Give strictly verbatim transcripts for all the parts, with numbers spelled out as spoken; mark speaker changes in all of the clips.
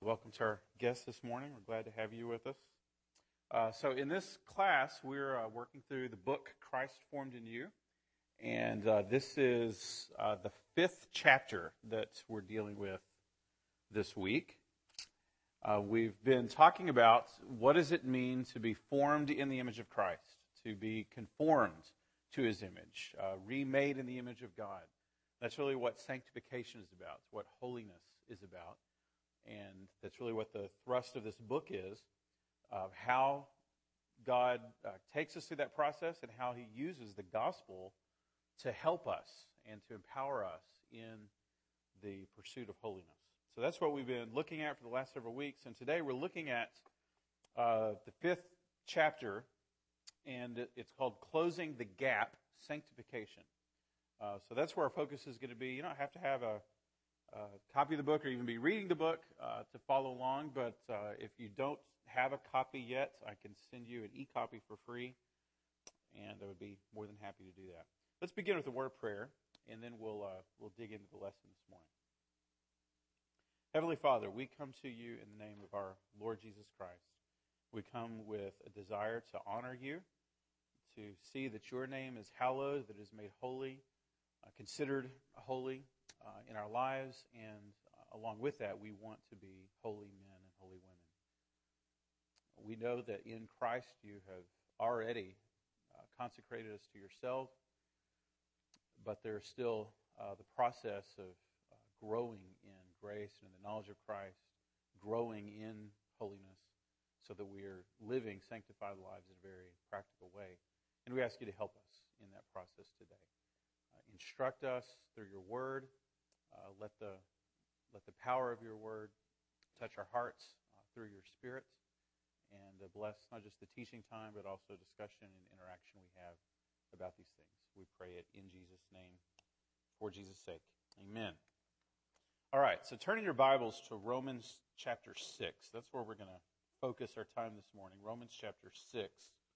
Speaker 1: welcome to our guests this morning. We're glad to have you with us. Uh, so in this class, we're uh, working through the book, Christ Formed in You. And uh, this is uh, the fifth chapter that we're dealing with this week. Uh, we've been talking about what does it mean to be formed in the image of Christ, to be conformed to His image, uh, remade in the image of God. That's really what sanctification is about. It's what holiness is about. And that's really what the thrust of this book is, of how God uh, takes us through that process and how He uses the gospel to help us and to empower us in the pursuit of holiness. So that's what we've been looking at for the last several weeks. And today we're looking at uh, the fifth chapter, and it's called Closing the Gap, Sanctification. Uh, so that's where our focus is going to be. You don't have to have a Uh, copy of the book or even be reading the book uh, to follow along, but uh, if you don't have a copy yet, I can send you an e-copy for free, and I would be more than happy to do that. Let's begin with a word of prayer, and then we'll uh, we'll dig into the lesson this morning. Heavenly Father, we come to you in the name of our Lord Jesus Christ. We come with a desire to honor you, to see that your name is hallowed, that it is made holy, uh, considered holy, Uh, in our lives, and uh, along with that, we want to be holy men and holy women. We know that in Christ you have already uh, consecrated us to yourself, but there's still uh, the process of uh, growing in grace and in the knowledge of Christ, growing in holiness, so that we are living sanctified lives in a very practical way. And we ask you to help us in that process today. Uh, instruct us through your word. Uh, let the let the power of your word touch our hearts uh, through your Spirit, and uh, bless not just the teaching time, but also discussion and interaction we have about these things. We pray it in Jesus' name, for Jesus' sake. Amen. All right, so turning your Bibles to Romans chapter six. That's where we're going to focus our time this morning. Romans chapter six.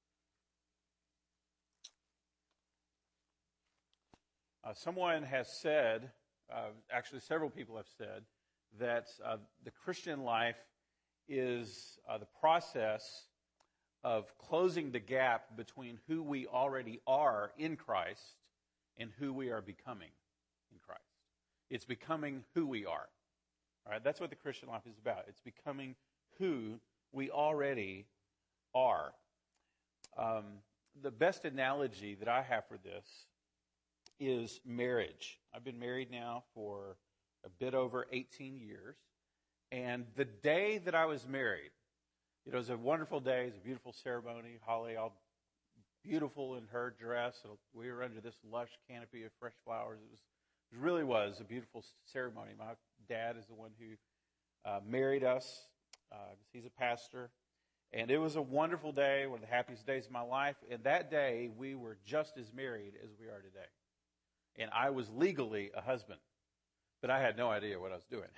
Speaker 1: Uh, someone has said, Uh, actually, several people have said that uh, the Christian life is uh, the process of closing the gap between who we already are in Christ and who we are becoming in Christ. It's becoming who we are. All right? That's what the Christian life is about. It's becoming who we already are. Um, the best analogy that I have for this is marriage. I've been married now for a bit over eighteen years. And the day that I was married, it was a wonderful day. It was a beautiful ceremony. Holly, all beautiful in her dress. We were under this lush canopy of fresh flowers. It was, it really was a beautiful ceremony. My dad is the one who uh, married us. Uh, he's a pastor. And it was a wonderful day, one of the happiest days of my life. And that day, we were just as married as we are today. And I was legally a husband, but I had no idea what I was doing.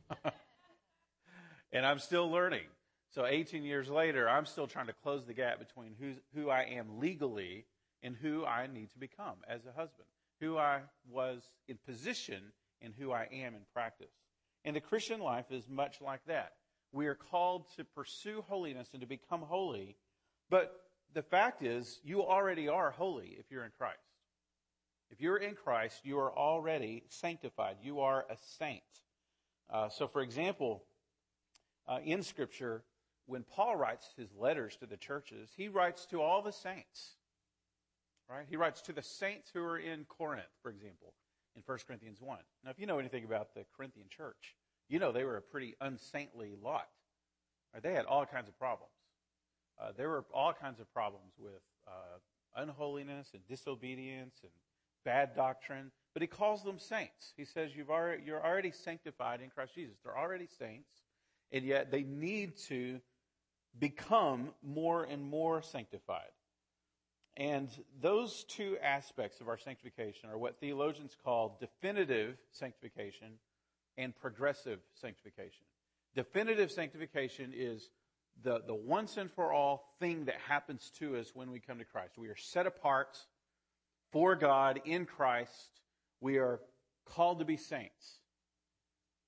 Speaker 1: And I'm still learning. So eighteen years later, I'm still trying to close the gap between who's, who I am legally and who I need to become as a husband, who I was in position and who I am in practice. And the Christian life is much like that. We are called to pursue holiness and to become holy, but the fact is, you already are holy if you're in Christ. If you're in Christ, you are already sanctified. You are a saint. Uh, so, for example, uh, in Scripture, when Paul writes his letters to the churches, he writes to all the saints. Right? He writes to the saints who are in Corinth, for example, in First Corinthians one. Now, if you know anything about the Corinthian church, you know they were a pretty unsaintly lot. Right? They had all kinds of problems. Uh, there were all kinds of problems with uh, unholiness and disobedience and bad doctrine, but he calls them saints. He says you've already, you're already sanctified in Christ Jesus. They're already saints, and yet they need to become more and more sanctified. And those two aspects of our sanctification are what theologians call definitive sanctification and progressive sanctification. Definitive sanctification is the, the once and for all thing that happens to us when we come to Christ. We are set apart for God in Christ. We are called to be saints.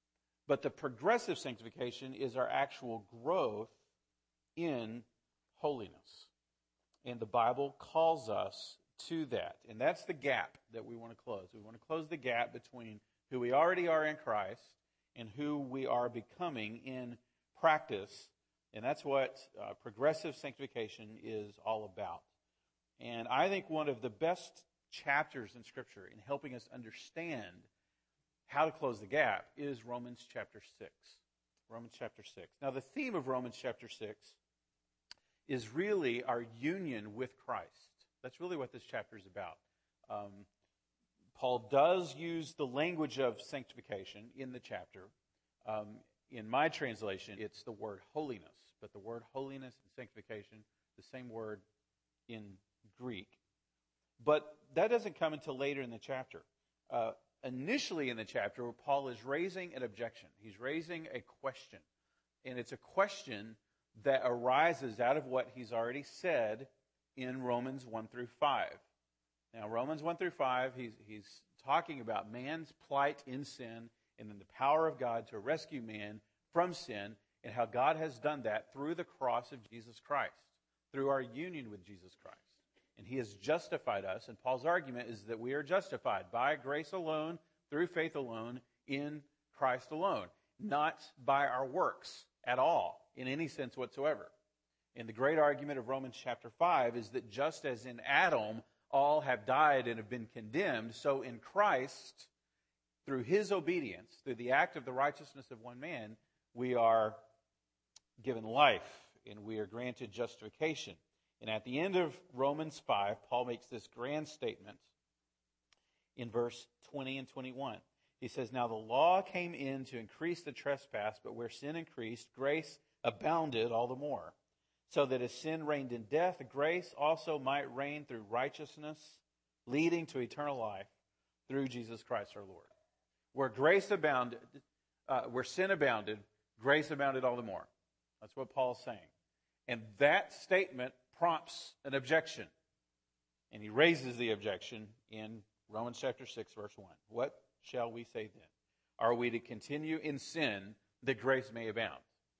Speaker 1: But the progressive sanctification is our actual growth in holiness. And the Bible calls us to that. And that's the gap that we want to close. We want to close the gap between who we already are in Christ and who we are becoming in practice. And that's what uh, progressive sanctification is all about. And I think one of the best chapters in Scripture in helping us understand how to close the gap is Romans chapter six. Romans chapter six. Now, the theme of Romans chapter six is really our union with Christ. That's really what this chapter is about. Um, Paul does use the language of sanctification in the chapter. Um, in my translation, it's the word holiness. But the word holiness and sanctification, the same word in Greek. But that doesn't come until later in the chapter. Uh, initially in the chapter, Paul is raising an objection. He's raising a question. And it's a question that arises out of what he's already said in Romans one through five. Now, Romans one through five, he's, he's talking about man's plight in sin and then the power of God to rescue man from sin and how God has done that through the cross of Jesus Christ, through our union with Jesus Christ. And he has justified us, and Paul's argument is that we are justified by grace alone, through faith alone, in Christ alone, not by our works at all, in any sense whatsoever. And the great argument of Romans chapter five is that just as in Adam all have died and have been condemned, so in Christ, through his obedience, through the act of the righteousness of one man, we are given life and we are granted justification. And at the end of Romans five, Paul makes this grand statement in verse twenty and twenty-one. He says, "Now the law came in to increase the trespass, but where sin increased, grace abounded all the more. So that as sin reigned in death, grace also might reign through righteousness, leading to eternal life through Jesus Christ our Lord." Where grace abounded, uh, where sin abounded, grace abounded all the more. That's what Paul's saying. And that statement prompts an objection. And he raises the objection in Romans chapter six, verse one. What shall we say then? Are we to continue in sin that grace may abound?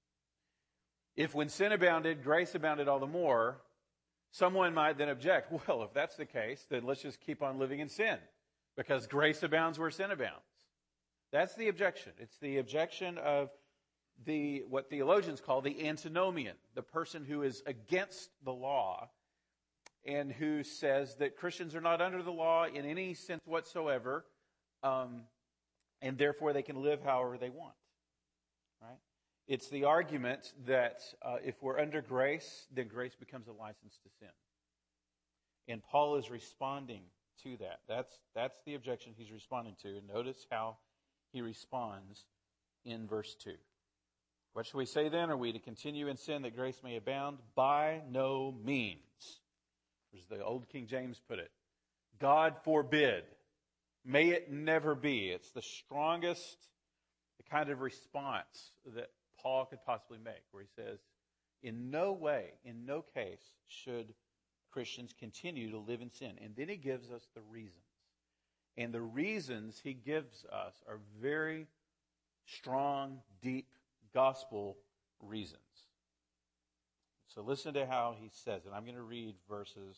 Speaker 1: If when sin abounded, grace abounded all the more, someone might then object, well, if that's the case, then let's just keep on living in sin, because grace abounds where sin abounds. That's the objection. It's the objection of the what theologians call the antinomian, the person who is against the law and who says that Christians are not under the law in any sense whatsoever, um, and therefore they can live however they want. Right? It's the argument that uh, if we're under grace, then grace becomes a license to sin. And Paul is responding to that. That's that's the objection he's responding to. And notice how he responds in verse two. What shall we say then? Are we to continue in sin that grace may abound? By no means. As the old King James put it, God forbid. May it never be. It's the strongest kind of response that Paul could possibly make, where he says, in no way, in no case should Christians continue to live in sin. And then he gives us the reasons. And the reasons he gives us are very strong, deep gospel reasons. So listen to how he says it. I'm going to read verses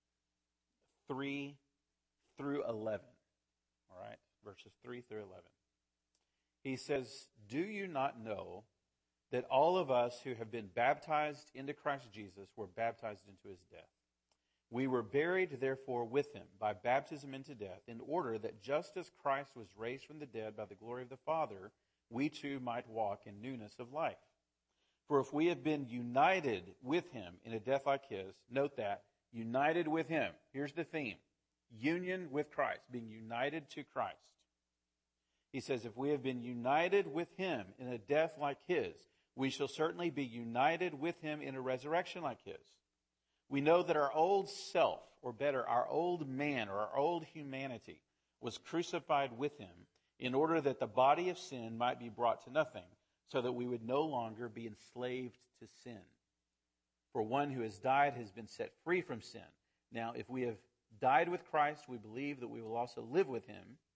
Speaker 1: three through eleven. All right? Verses three through eleven. He says, "Do you not know that all of us who have been baptized into Christ Jesus were baptized into his death? We were buried, therefore, with him by baptism into death, in order that just as Christ was raised from the dead by the glory of the Father, we too might walk in newness of life. For if we have been united with him in a death like his," note that, united with him. Here's the theme. Union with Christ, being united to Christ. He says, if we have been united with him in a death like his, we shall certainly be united with him in a resurrection like his. We know that our old self, or better, our old man, or our old humanity, was crucified with him in order that the body of sin might be brought to nothing, so that we would no longer be enslaved to sin. For one who has died has been set free from sin. Now, if we have died with Christ, we believe that we will also live with him.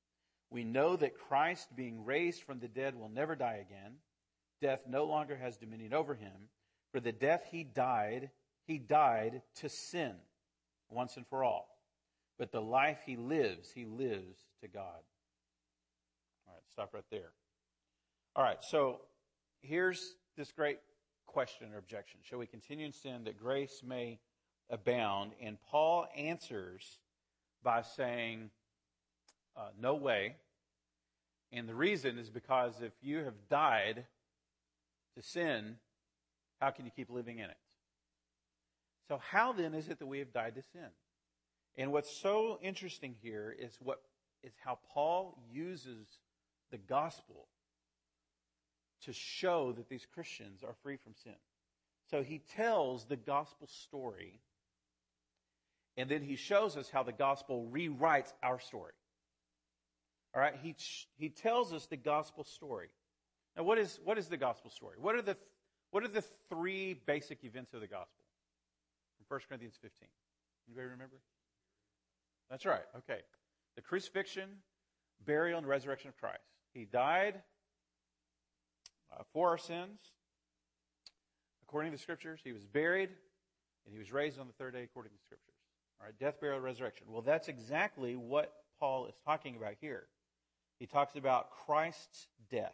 Speaker 1: We know that Christ, being raised from the dead, will never die again. Death no longer has dominion over him. For the death he died, he died to sin once and for all. But the life he lives, he lives to God. All right, stop right there. All right, so here's this great question or objection. Shall we continue in sin that grace may abound? And Paul answers by saying, uh, no way. And the reason is because if you have died to sin, how can you keep living in it? So how then is it that we have died to sin? And what's so interesting here is what is how Paul uses the gospel to show that these Christians are free from sin. So he tells the gospel story, and then he shows us how the gospel rewrites our story. All right, he he tells us the gospel story. Now, what is what is the gospel story? What are the what are the three basic events of the gospel? From First Corinthians fifteen. Anybody remember? That's right. Okay. The crucifixion, burial, and resurrection of Christ. He died uh, for our sins, according to the Scriptures. He was buried, and he was raised on the third day, according to the Scriptures. All right, death, burial, resurrection. Well, that's exactly what Paul is talking about here. He talks about Christ's death.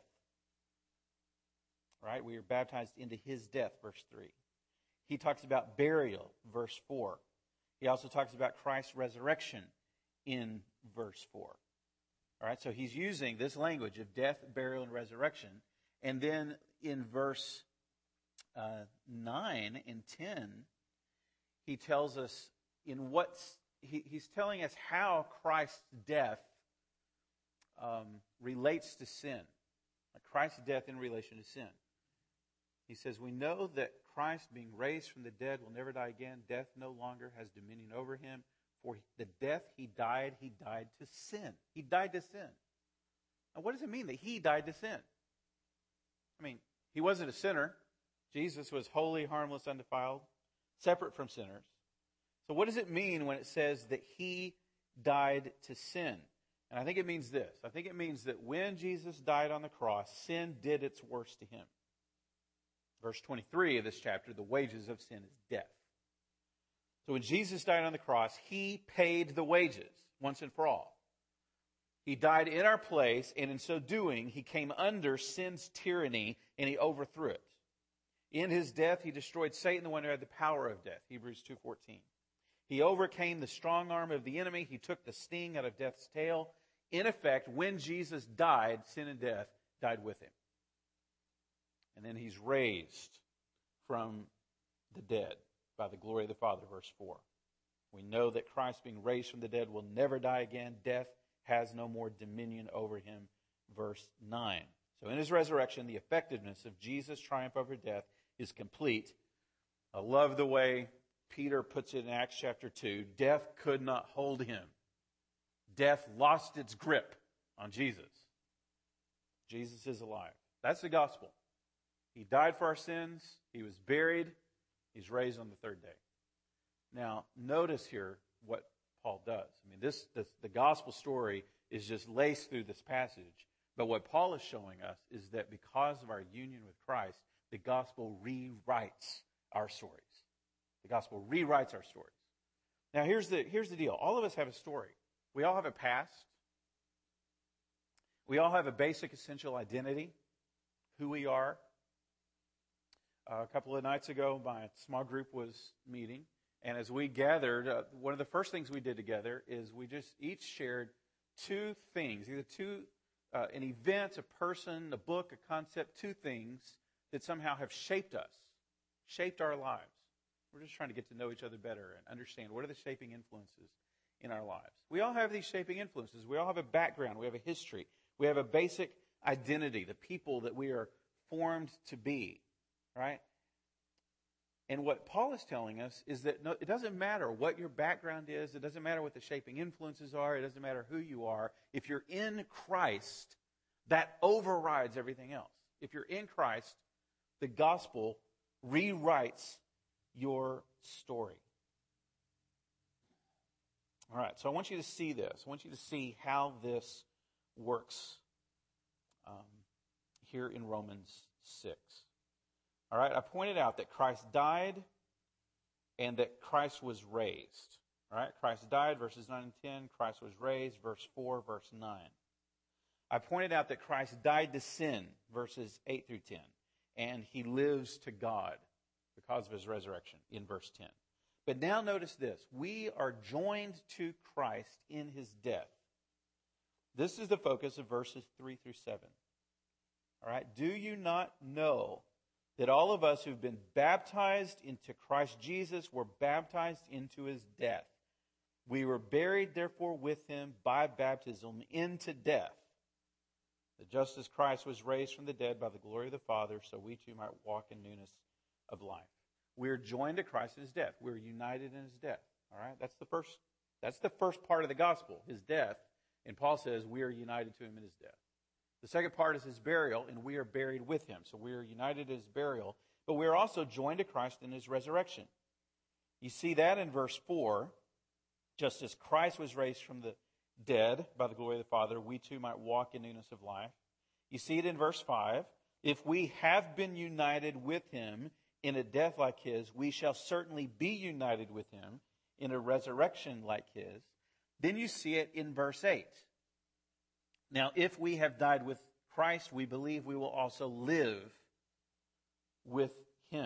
Speaker 1: Right? We are baptized into his death, verse three. He talks about burial, verse four. He also talks about Christ's resurrection in verse four. All right, so he's using this language of death, burial, and resurrection. And then in verse uh, nine and ten, he tells us in what's, he, he's telling us how Christ's death um, relates to sin. Like Christ's death in relation to sin. He says, we know that Christ, being raised from the dead, will never die again. Death no longer has dominion over him. For the death he died, he died to sin. He died to sin. Now, what does it mean that he died to sin? I mean, he wasn't a sinner. Jesus was holy, harmless, undefiled, separate from sinners. So what does it mean when it says that he died to sin? And I think it means this. I think it means that when Jesus died on the cross, sin did its worst to him. Verse twenty-three of this chapter, the wages of sin is death. So when Jesus died on the cross, he paid the wages once and for all. He died in our place, and in so doing, he came under sin's tyranny, and he overthrew it. In his death, he destroyed Satan, the one who had the power of death, Hebrews two fourteen. He overcame the strong arm of the enemy. He took the sting out of death's tail. In effect, when Jesus died, sin and death died with him. And then he's raised from the dead by the glory of the Father, verse four. We know that Christ, being raised from the dead, will never die again. Death has no more dominion over him, verse nine. So in his resurrection, the effectiveness of Jesus' triumph over death is complete. I love the way Peter puts it in Acts chapter two. Death could not hold him. Death lost its grip on Jesus. Jesus is alive. That's the gospel. He died for our sins. He was buried. He's raised on the third day. Now, notice here what Paul does. I mean, this, this the gospel story is just laced through this passage. But what Paul is showing us is that because of our union with Christ, the gospel rewrites our stories. The gospel rewrites our stories. Now, here's the, here's the deal. All of us have a story. We all have a past. We all have a basic, essential identity, who we are. Uh, a couple of nights ago, my small group was meeting. And as we gathered, uh, one of the first things we did together is we just each shared two things, either two, uh, an event, a person, a book, a concept, two things that somehow have shaped us, shaped our lives. We're just trying to get to know each other better and understand what are the shaping influences in our lives. We all have these shaping influences. We all have a background. We have a history. We have a basic identity, the people that we are formed to be, right? And what Paul is telling us is that no, it doesn't matter what your background is. It doesn't matter what the shaping influences are. It doesn't matter who you are. If you're in Christ, that overrides everything else. If you're in Christ, the gospel rewrites your story. All right, so I want you to see this. I want you to see how this works um, here in Romans six. All right, I pointed out that Christ died and that Christ was raised. All right, Christ died, verses nine and ten. Christ was raised, verse four, verse nine. I pointed out that Christ died to sin, verses eight through ten. And he lives to God because of his resurrection, in verse ten. But now notice this. We are joined to Christ in his death. This is the focus of verses three through seven. All right, do you not know that all of us who've been baptized into Christ Jesus were baptized into his death? We were buried, therefore, with him by baptism into death, that just as Christ was raised from the dead by the glory of the Father, so we too might walk in newness of life. We're joined to Christ in his death. We're united in his death. All right, that's the first. That's the first part of the gospel, his death. And Paul says we are united to him in his death. The second part is his burial, and we are buried with him. So we are united in his burial, but we are also joined to Christ in his resurrection. You see that in verse four. Just as Christ was raised from the dead by the glory of the Father, we too might walk in newness of life. You see it in verse five. If we have been united with him in a death like his, we shall certainly be united with him in a resurrection like his. Then you see it in verse eight. Now, if we have died with Christ, we believe we will also live with him.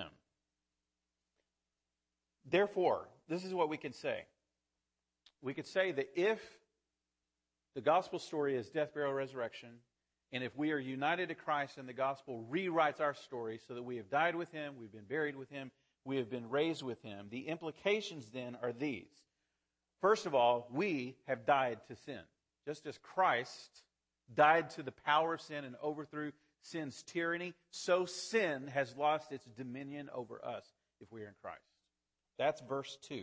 Speaker 1: Therefore, this is what we can say. We could say that if the gospel story is death, burial, resurrection, and if we are united to Christ and the gospel rewrites our story so that we have died with him, we've been buried with him, we have been raised with him, the implications then are these. First of all, we have died to sin. Just as Christ died to the power of sin and overthrew sin's tyranny, so sin has lost its dominion over us if we are in Christ. That's verse two.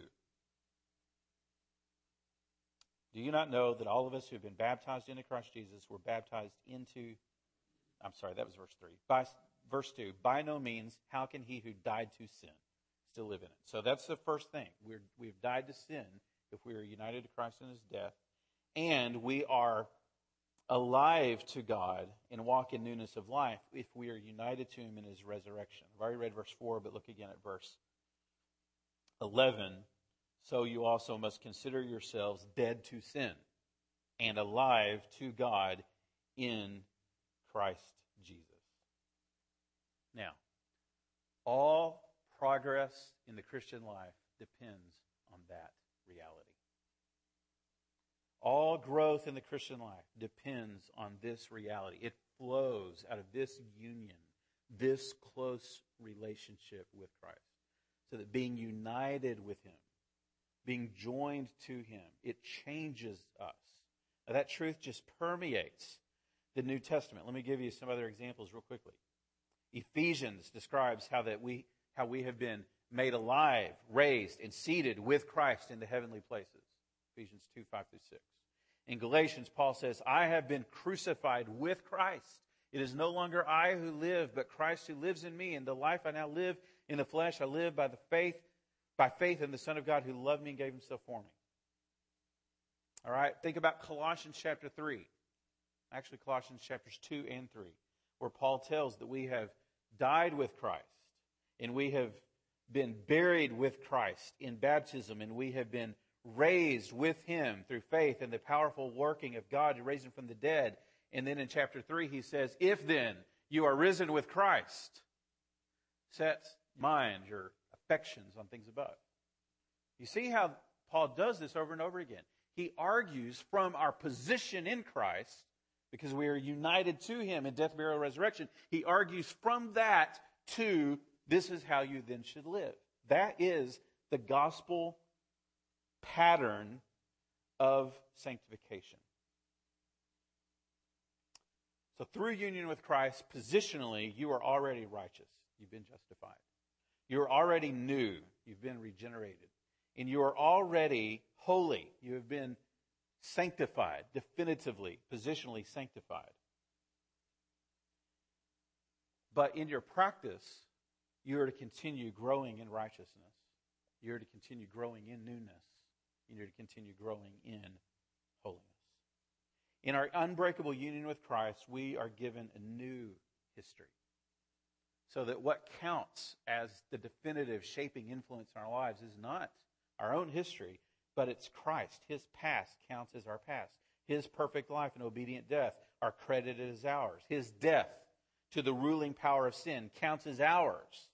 Speaker 1: Do you not know that all of us who have been baptized into Christ Jesus were baptized into, I'm sorry, that was verse three. By, verse two, by no means, how can he who died to sin still live in it? So that's the first thing. We're, we've died to sin if we are united to Christ in his death. And we are alive to God and walk in newness of life if we are united to him in his resurrection. I've already read verse four, but look again at verse eleven. So you also must consider yourselves dead to sin and alive to God in Christ Jesus. Now, all progress in the Christian life depends on that reality. All growth in the Christian life depends on this reality. It flows out of this union, this close relationship with Christ. So that being united with him, being joined to him, it changes us. Now, that truth just permeates the New Testament. Let me give you some other examples real quickly. Ephesians describes how that we how we have been made alive, raised, and seated with Christ in the heavenly places. Ephesians two, five through six. In Galatians, Paul says, I have been crucified with Christ. It is no longer I who live, but Christ who lives in me. And the life I now live in the flesh, I live by the faith By faith in the Son of God who loved me and gave himself for me. All right, think about Colossians chapter three. Actually, Colossians chapters two and three, where Paul tells that we have died with Christ, and we have been buried with Christ in baptism, and we have been raised with him through faith in the powerful working of God to raise him from the dead. And then in chapter three, he says, if then you are risen with Christ, set mind, your affections on things above. You see how Paul does this over and over again. He argues from our position in Christ, because we are united to him in death, burial, resurrection. He argues from that to this is how you then should live. That is the gospel pattern of sanctification. So through union with Christ, positionally, you are already righteous. You've been justified. You're already new. You've been regenerated. And you are already holy. You have been sanctified, definitively, positionally sanctified. But in your practice, you are to continue growing in righteousness. You are to continue growing in newness. You are to continue growing in holiness. In our unbreakable union with Christ, we are given a new history. So that what counts as the definitive shaping influence in our lives is not our own history, but it's Christ. His past counts as our past. His perfect life and obedient death are credited as ours. His death to the ruling power of sin counts as ours.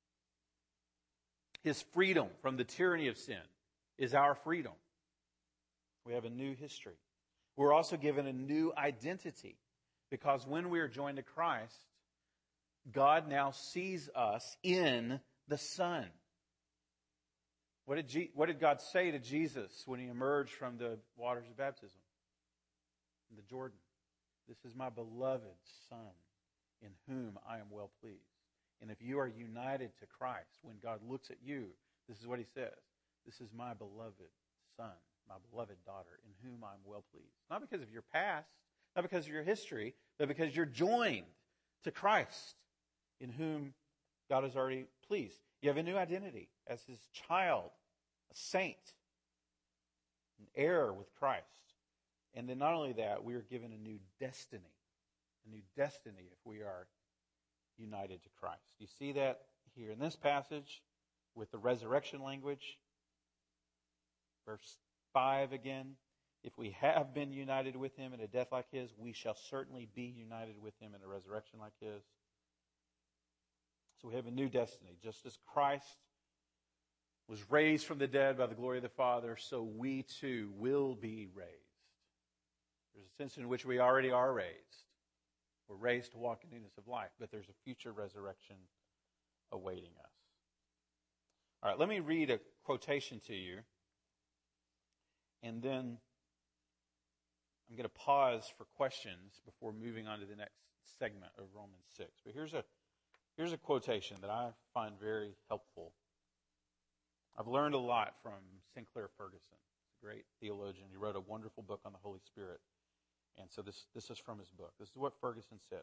Speaker 1: His freedom from the tyranny of sin is our freedom. We have a new history. We're also given a new identity, because when we are joined to Christ, God now sees us in the Son. What did, Je- what did God say to Jesus when he emerged from the waters of baptism in the Jordan? This is my beloved Son, in whom I am well pleased. And if you are united to Christ, when God looks at you, this is what he says. This is my beloved Son, my beloved daughter, in whom I'm well pleased. Not because of your past, not because of your history, but because you're joined to Christ, in whom God is already pleased. You have a new identity as his child, a saint, an heir with Christ. And then not only that, we are given a new destiny. A new destiny if we are united to Christ. You see that here in this passage with the resurrection language. Verse five again. If we have been united with him in a death like his, we shall certainly be united with him in a resurrection like his. So we have a new destiny. Just as Christ was raised from the dead by the glory of the Father, so we too will be raised. There's a sense in which we already are raised. We're raised to walk in newness of life, but there's a future resurrection awaiting us. All right, let me read a quotation to you, and then I'm going to pause for questions before moving on to the next segment of Romans six. But here's a here's a quotation that I find very helpful. I've learned a lot from Sinclair Ferguson, a great theologian. He wrote a wonderful book on the Holy Spirit. And so this, this is from his book. This is what Ferguson says.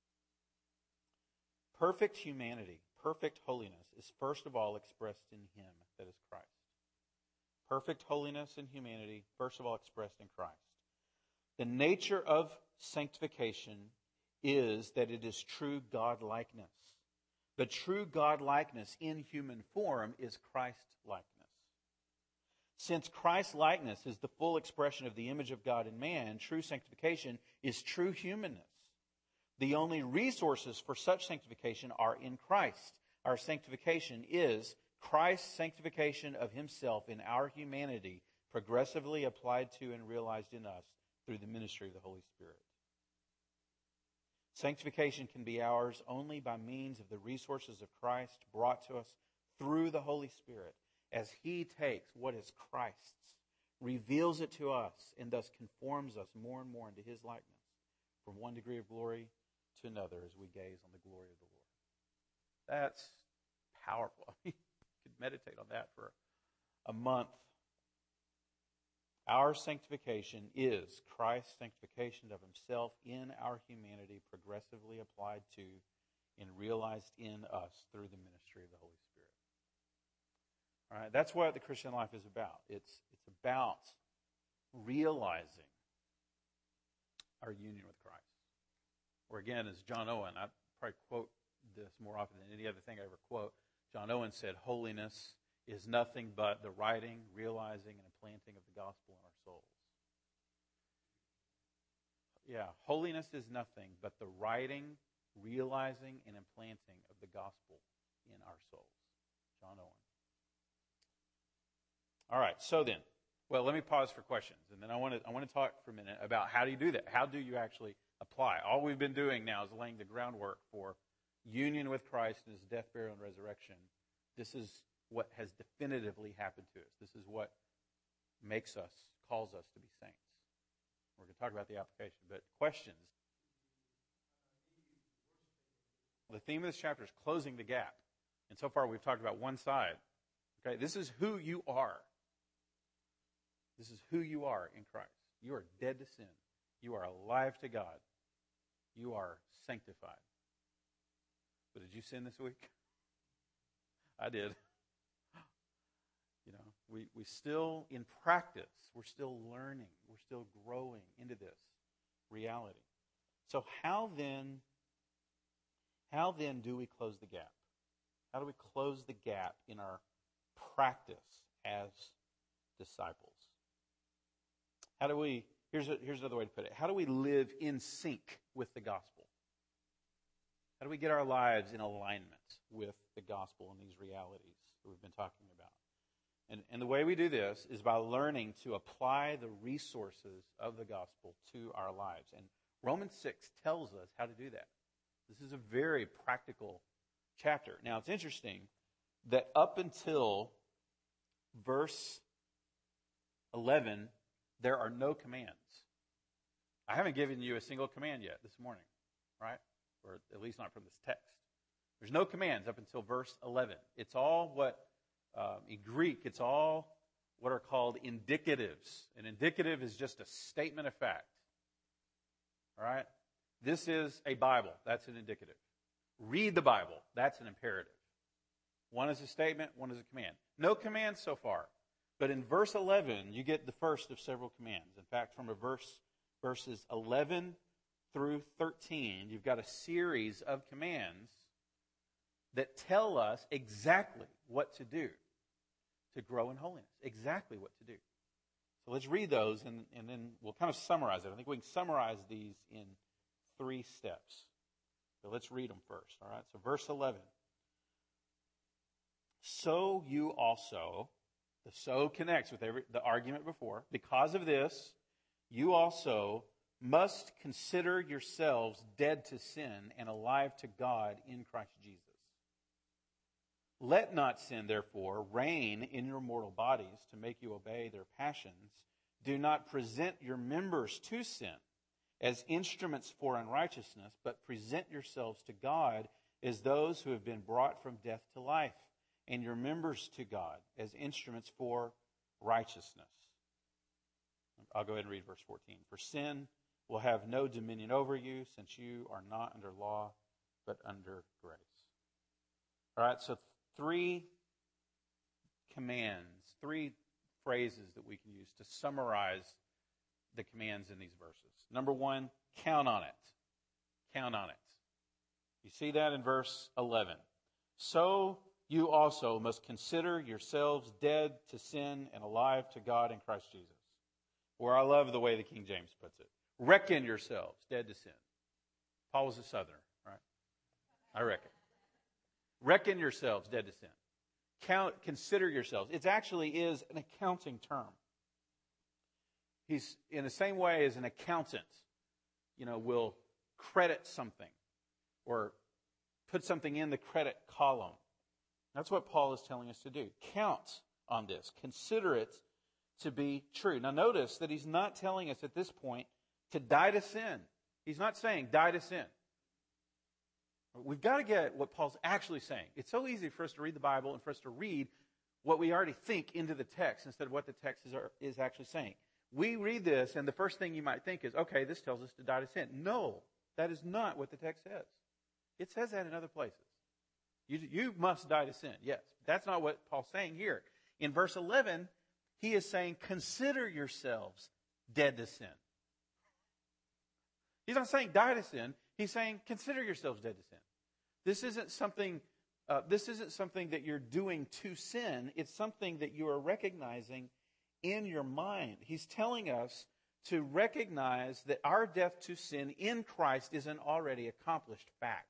Speaker 1: Perfect humanity, perfect holiness is first of all expressed in him, that is Christ. Perfect holiness and humanity, first of all expressed in Christ. The nature of sanctification is that it is true God-likeness. The true God-likeness in human form is Christ-likeness. Since Christ-likeness is the full expression of the image of God in man, true sanctification is true humanness. The only resources for such sanctification are in Christ. Our sanctification is Christ's sanctification of himself in our humanity, progressively applied to and realized in us through the ministry of the Holy Spirit. Sanctification can be ours only by means of the resources of Christ brought to us through the Holy Spirit, as he takes what is Christ's, reveals it to us, and thus conforms us more and more into his likeness, from one degree of glory to another as we gaze on the glory of the Lord. That's powerful. You could meditate on that for a month. Our sanctification is Christ's sanctification of himself in our humanity, progressively applied to and realized in us through the ministry of the Holy Spirit. All right, that's what the Christian life is about. It's, it's about realizing our union with Christ. Or again, as John Owen, I probably quote this more often than any other thing I ever quote. John Owen said, holiness is nothing but the writing, realizing, and implanting of the gospel in our souls. Yeah, holiness is nothing but the writing, realizing, and implanting of the gospel in our souls. John Owen. All right, so then, well, let me pause for questions, and then I want to I want to talk for a minute about how do you do that? How do you actually apply? All we've been doing now is laying the groundwork for union with Christ and his death, burial, and resurrection. This is what has definitively happened to us. This is what makes us, calls us to be saints. We're going to talk about the application, but questions. The theme of this chapter is closing the gap. And so far we've talked about one side. Okay, this is who you are. This is who you are in Christ. You are dead to sin. You are alive to God. You are sanctified. But did you sin this week? I did. You know, we, we still, in practice, we're still learning. We're still growing into this. reality. So how then, how then do we close the gap? How do we close the gap in our practice as disciples? How do we, here's, a, here's another way to put it. How do we live in sync with the gospel? How do we get our lives in alignment with the gospel and these realities that we've been talking about? And, and the way we do this is by learning to apply the resources of the gospel to our lives. And Romans six tells us how to do that. This is a very practical chapter. Now, it's interesting that up until verse eleven, there are no commands. I haven't given you a single command yet this morning, right? Or at least not from this text. There's no commands up until verse eleven. It's all what, um, in Greek, it's all what are called indicatives. An indicative is just a statement of fact. All right? This is a Bible. That's an indicative. Read the Bible. That's an imperative. One is a statement, one is a command. No commands so far. But in verse eleven, you get the first of several commands. In fact, from a verse, verses eleven through thirteen, you've got a series of commands that tell us exactly what to do to grow in holiness. Exactly what to do. So let's read those, and, and then we'll kind of summarize it. I think we can summarize these in three steps. So let's read them first. All right. So verse eleven. So you also, the so connects with every, the argument before. Because of this, you also must consider yourselves dead to sin and alive to God in Christ Jesus. Let not sin, therefore, reign in your mortal bodies to make you obey their passions. Do not present your members to sin as instruments for unrighteousness, but present yourselves to God as those who have been brought from death to life, and your members to God as instruments for righteousness. I'll go ahead and read verse fourteen. For sin will have no dominion over you, since you are not under law, but under grace. All right, so three commands, three phrases that we can use to summarize the commands in these verses. Number one, count on it. Count on it. You see that in verse eleven. So you also must consider yourselves dead to sin and alive to God in Christ Jesus. Or I love the way the King James puts it. Reckon yourselves dead to sin. Paul was a Southerner, right? I reckon. Reckon yourselves dead to sin. Count, consider yourselves. It actually is an accounting term. He's in the same way as an accountant, you know, will credit something or put something in the credit column. That's what Paul is telling us to do. Count on this. Consider it to be true. Now notice that he's not telling us at this point to die to sin. He's not saying die to sin. We've got to get what Paul's actually saying. It's so easy for us to read the Bible and for us to read what we already think into the text instead of what the text is, is actually saying. We read this, and the first thing you might think is, okay, this tells us to die to sin. No, that is not what the text says. It says that in other places. You, you must die to sin. Yes, that's not what Paul's saying here. In verse eleven, he is saying, consider yourselves dead to sin. He's not saying die to sin. He's saying, consider yourselves dead to sin. This isn't something, uh, this isn't something that you're doing to sin. It's something that you are recognizing in your mind. He's telling us to recognize that our death to sin in Christ is an already accomplished fact.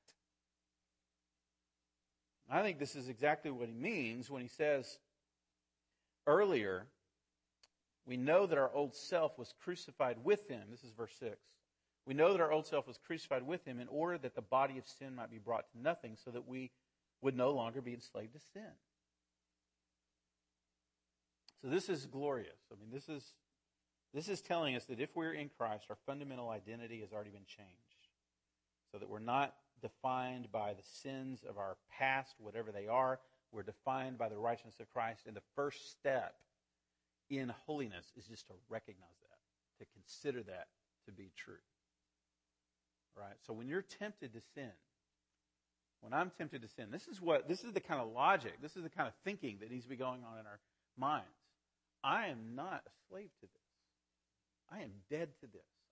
Speaker 1: I think this is exactly what he means when he says earlier, we know that our old self was crucified with him. This is verse six. We know that our old self was crucified with him in order that the body of sin might be brought to nothing, so that we would no longer be enslaved to sin. So this is glorious. I mean, this is this is telling us that if we're in Christ, our fundamental identity has already been changed, so that we're not defined by the sins of our past, whatever they are. We're defined by the righteousness of Christ. And the first step in holiness is just to recognize that, to consider that to be true. Right? So when you're tempted to sin, when I'm tempted to sin, this is what this is the kind of logic, this is the kind of thinking that needs to be going on in our minds. I am not a slave to this. I am dead to this.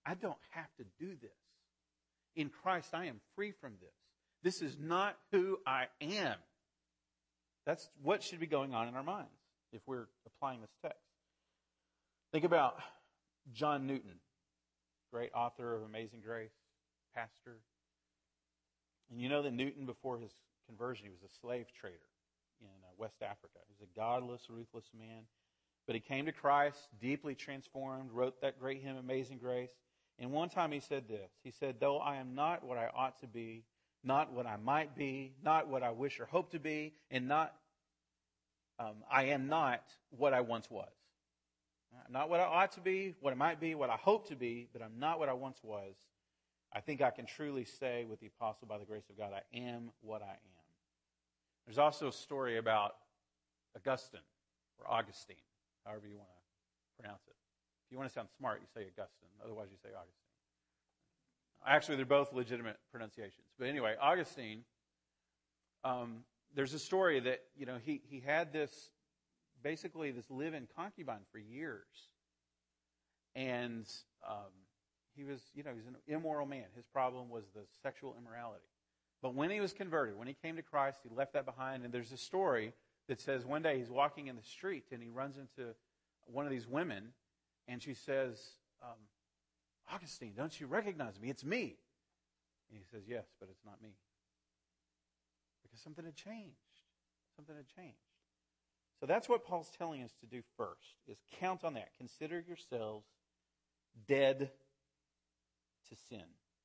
Speaker 1: I don't have to do this. In Christ, I am free from this. This is not who I am. That's what should be going on in our minds if we're applying this text. Think about John Newton, great author of Amazing Grace, pastor. And you know that Newton, before his conversion, he was a slave trader in uh, West Africa. He was a godless, ruthless man. But he came to Christ, deeply transformed, wrote that great hymn, Amazing Grace. And one time he said this. He said, though I am not what I ought to be, not what I might be, not what I wish or hope to be, and not, um, I am not what I once was. I'm not what I ought to be, what I might be, what I hope to be, but I'm not what I once was. I think I can truly say with the apostle, by the grace of God, I am what I am. There's also a story about Augustine, or Augustine, however you want to pronounce it. If you want to sound smart, you say Augustine. Otherwise, you say Augustine. Actually, they're both legitimate pronunciations. But anyway, Augustine, um, there's a story that, you know, he, he had this, basically this live-in concubine for years. And um, he was, you know, he was an immoral man. His problem was the sexual immorality. But when he was converted, when he came to Christ, he left that behind. And there's a story that says one day he's walking in the street and he runs into one of these women, and she says, um, Augustine, don't you recognize me? It's me. And he says, yes, but it's not me. Because something had changed. Something had changed. So that's what Paul's telling us to do first, is count on that. Consider yourselves dead to sin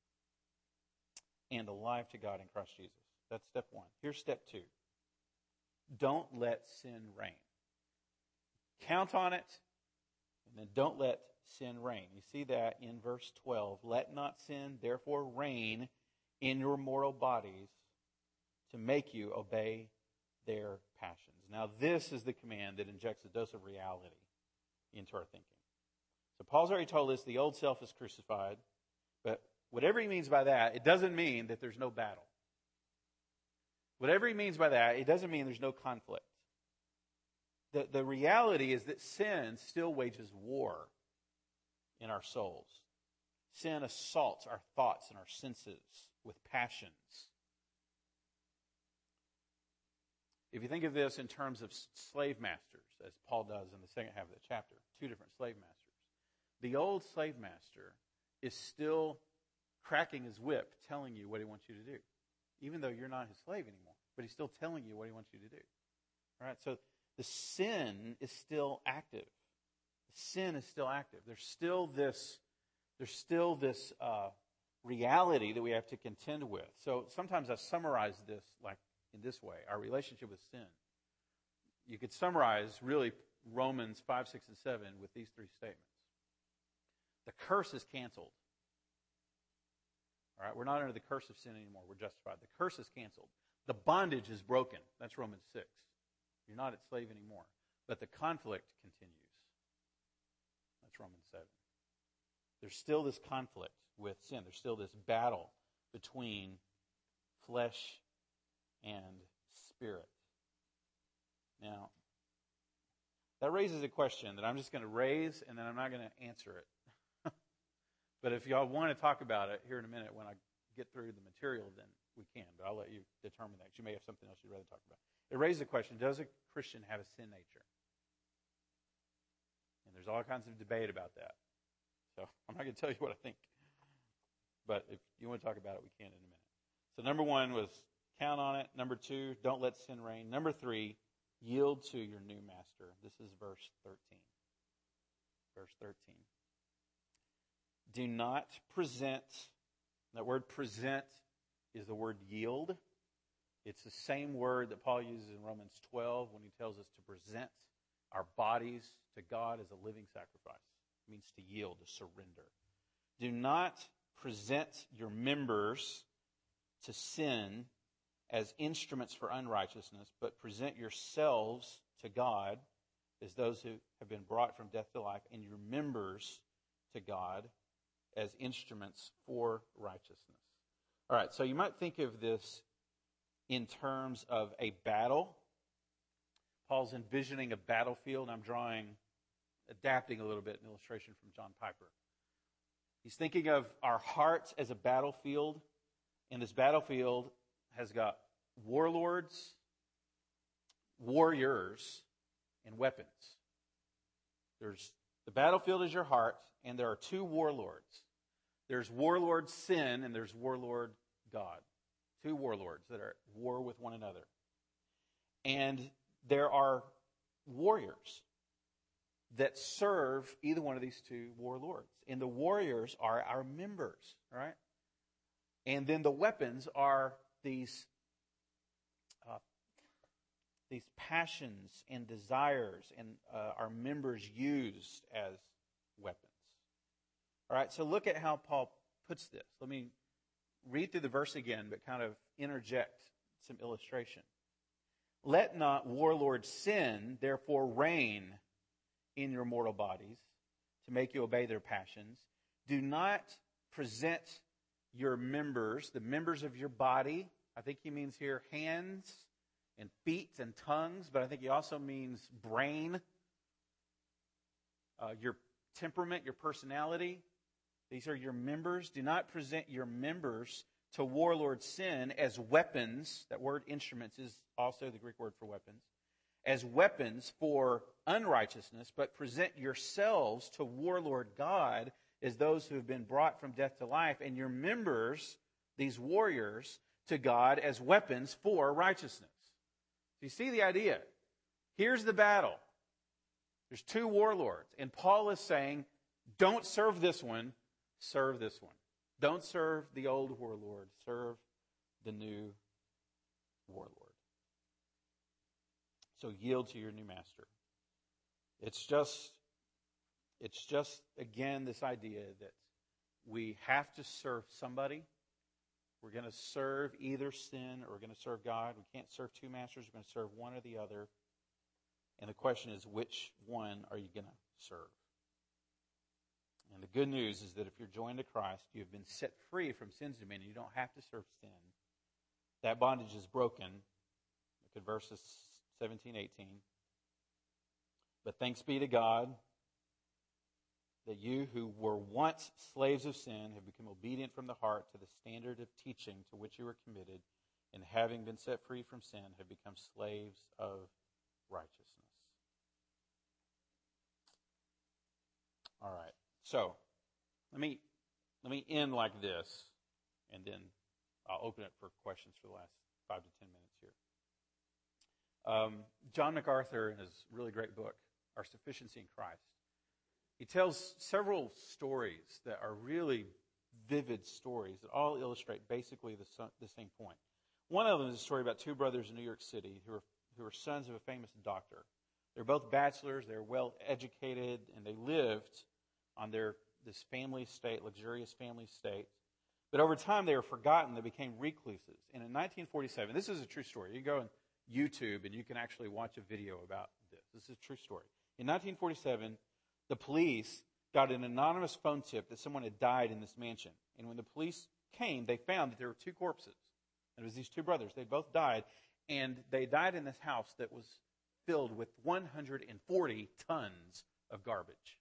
Speaker 1: and alive to God in Christ Jesus. That's step one. Here's step two. Don't let sin reign. Count on it, and then don't let sin reign. You see that in verse twelve. Let not sin therefore reign in your mortal bodies to make you obey their passions. Now this is the command that injects a dose of reality into our thinking. So Paul's already told us the old self is crucified, but whatever he means by that, it doesn't mean that there's no battle. Whatever he means by that, it doesn't mean there's no conflict. The, the reality is that sin still wages war in our souls. Sin assaults our thoughts and our senses with passions. If you think of this in terms of slave masters, as Paul does in the second half of the chapter, two different slave masters. The old slave master is still cracking his whip, telling you what he wants you to do, even though you're not his slave anymore. But he's still telling you what he wants you to do. All right, so the sin is still active. The sin is still active. There's still this, there's still this uh, reality that we have to contend with. So sometimes I summarize this like in this way: our relationship with sin. You could summarize really Romans five, six, and seven with these three statements. The curse is canceled. All right, we're not under the curse of sin anymore. We're justified. The curse is canceled. The bondage is broken. That's Romans six. You're not a slave anymore. But the conflict continues. That's Romans seven. There's still this conflict with sin. There's still this battle between flesh and spirit. Now, that raises a question that I'm just going to raise, and then I'm not going to answer it. But if y'all want to talk about it here in a minute when I get through the material, then we can. But I'll let you determine that. You may have something else you'd rather talk about. It raises the question, does a Christian have a sin nature? And there's all kinds of debate about that. So I'm not going to tell you what I think. But if you want to talk about it, we can in a minute. So number one was count on it. Number two, don't let sin reign. Number three, yield to your new master. This is verse thirteen. Verse thirteen. Do not present. That word present is the word yield. It's the same word that Paul uses in Romans twelve when he tells us to present our bodies to God as a living sacrifice. It means to yield, to surrender. Do not present your members to sin as instruments for unrighteousness, but present yourselves to God as those who have been brought from death to life, and your members to God as instruments for righteousness. All right, so you might think of this in terms of a battle. Paul's envisioning a battlefield. I'm drawing, adapting a little bit an illustration from John Piper. He's thinking of our hearts as a battlefield, and this battlefield has got warlords, warriors, and weapons. There's the battlefield is your heart, and there are two warlords. There's warlord sin, and there's warlord God. Two warlords that are at war with one another. And there are warriors that serve either one of these two warlords. And the warriors are our members, right? And then the weapons are these, uh, these passions and desires, and uh, our members used as weapons. All right, so look at how Paul puts this. Let me read through the verse again, but kind of interject some illustration. Let not warlord sin, therefore, reign in your mortal bodies to make you obey their passions. Do not present your members, the members of your body. I think he means here hands and feet and tongues, but I think he also means brain, uh, your temperament, your personality. These are your members. Do not present your members to warlord sin as weapons. That word instruments is also the Greek word for weapons. As weapons for unrighteousness, but present yourselves to warlord God as those who have been brought from death to life, and your members, these warriors, to God as weapons for righteousness. So you see the idea. Here's the battle. There's two warlords, and Paul is saying, don't serve this one, serve this one. Don't serve the old warlord, serve the new warlord. So yield to your new master. It's just, it's just, again, this idea that we have to serve somebody. We're going to serve either sin or we're going to serve God. We can't serve two masters. We're going to serve one or the other. And the question is, which one are you going to serve? And the good news is that if you're joined to Christ, you have been set free from sin's dominion. You don't have to serve sin. That bondage is broken. Look at verses seventeen, eighteen. But thanks be to God that you who were once slaves of sin have become obedient from the heart to the standard of teaching to which you were committed, and having been set free from sin, have become slaves of righteousness. All right. So, let me let me end like this, and then I'll open it for questions for the last five to ten minutes here. Um, John MacArthur, in his really great book, Our Sufficiency in Christ, he tells several stories that are really vivid stories that all illustrate basically the, the same point. One of them is a story about two brothers in New York City who are who are sons of a famous doctor. They're both bachelors, they're well educated, and they lived on their this family estate, luxurious family estate. But over time they were forgotten, they became recluses. And in nineteen forty-seven, this is a true story. You go on YouTube and you can actually watch a video about this. This is a true story. In nineteen forty-seven, the police got an anonymous phone tip that someone had died in this mansion. And when the police came, they found that there were two corpses. And it was these two brothers. They both died. And they died in this house that was filled with one hundred forty tons of garbage.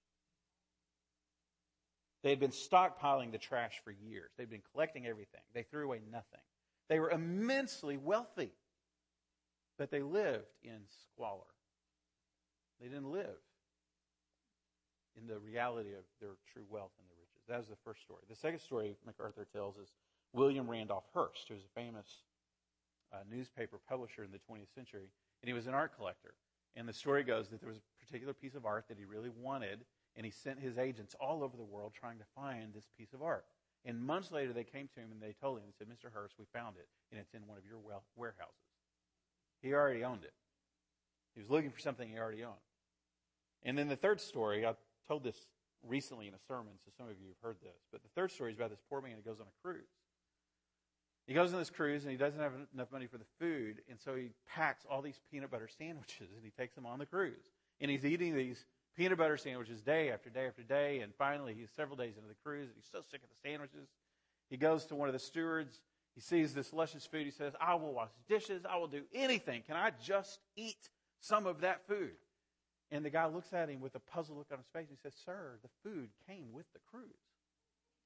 Speaker 1: They had been stockpiling the trash for years. They'd been collecting everything. They threw away nothing. They were immensely wealthy. But they lived in squalor. They didn't live in the reality of their true wealth and their riches. That was the first story. The second story MacArthur tells is William Randolph Hearst, who was a famous uh, newspaper publisher in the twentieth century, and he was an art collector. And the story goes that there was a particular piece of art that he really wanted, and he sent his agents all over the world trying to find this piece of art. And months later, they came to him and they told him, they said, Mister Hearst, we found it, and it's in one of your warehouses. He already owned it. He was looking for something he already owned. And then the third story, I told this recently in a sermon, so some of you have heard this, but the third story is about this poor man who goes on a cruise. He goes on this cruise and he doesn't have enough money for the food, and so he packs all these peanut butter sandwiches and he takes them on the cruise. And he's eating these peanut butter sandwiches day after day after day, and finally he's several days into the cruise and he's so sick of the sandwiches. He goes to one of the stewards. He sees this luscious food. He says, I will wash dishes. I will do anything. Can I just eat some of that food? And the guy looks at him with a puzzled look on his face. He says, sir, the food came with the cruise.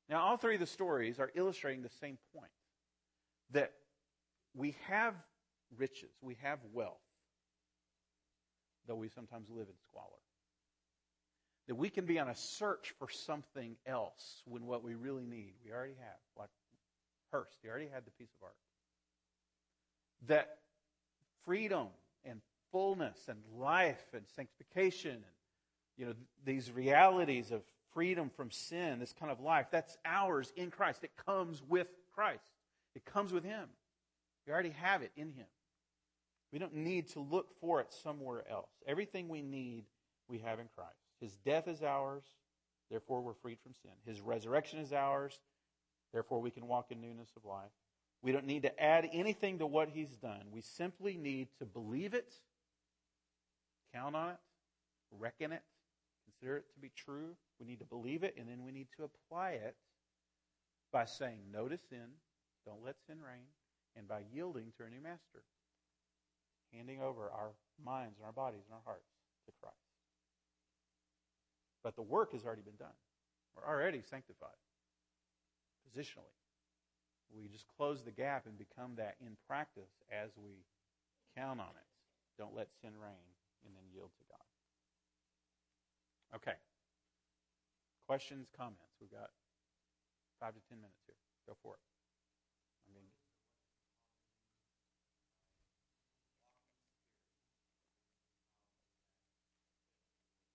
Speaker 1: Now, all three of the stories are illustrating the same point, that we have riches, we have wealth, though we sometimes live in squalor. That we can be on a search for something else when what we really need, we already have. Like Hurst, he already had the piece of art. That freedom and fullness and life and sanctification and, you know, these realities of freedom from sin, this kind of life, that's ours in Christ. It comes with Christ. It comes with Him. We already have it in Him. We don't need to look for it somewhere else. Everything we need, we have in Christ. His death is ours, therefore we're freed from sin. His resurrection is ours, therefore we can walk in newness of life. We don't need to add anything to what He's done. We simply need to believe it, count on it, reckon it, consider it to be true. We need to believe it, and then we need to apply it by saying no to sin, don't let sin reign, and by yielding to our new master, handing over our minds and our bodies and our hearts to Christ. But the work has already been done. We're already sanctified, positionally. We just close the gap and become that in practice as we count on it. Don't let sin reign, and then yield to God. Okay. Questions, comments? We've got five to ten minutes here.